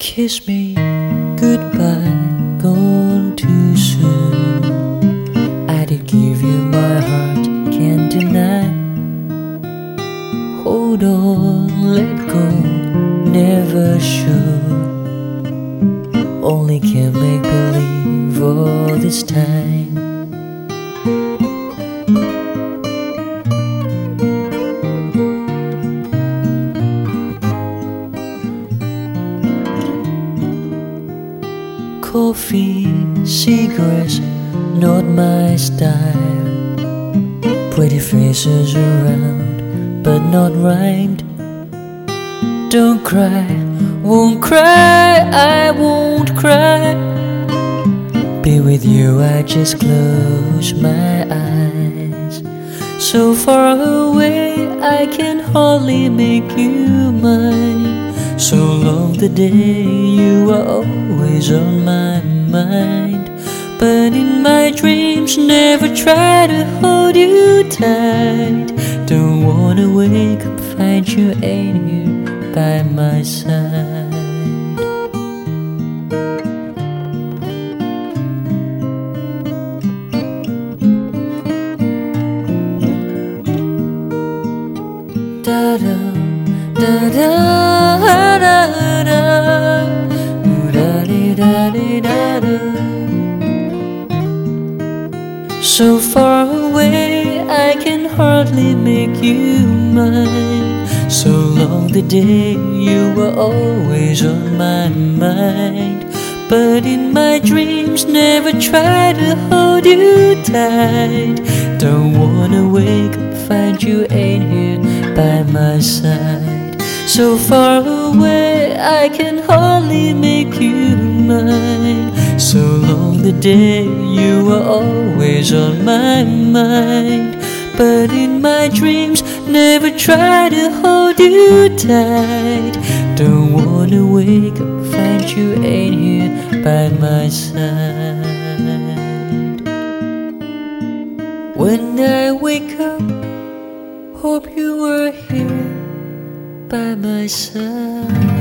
Kiss me goodbye, gone too soon. I did give you my heart, can't deny. Hold on, let go, never should. Only can make believe all this time. Coffee, cigarettes, not my style. Pretty faces around, but not rhymed. Don't cry, won't cry, I won't cry. Be with you, I just close my eyes. So far away, I can hardly make you mine. So long the day you are always on my mind. But in my dreams never try to hold you tight. Don't wanna wake up, find you ain't here by my side. Da-da, da-da, da-da-da, da-da-da-da-da. So far away, I can hardly make you mine. So long the day you were always on my mind. But in my dreams never try to hold you tight. Don't wanna wake up, find you ain't here by my side. So far away, I can hardly make you mine. So long the day you were always on my mind. But in my dreams never try to hold you tight. Don't wanna wake up, find you ain't here by my side. When I wake up, hope you were here by my side.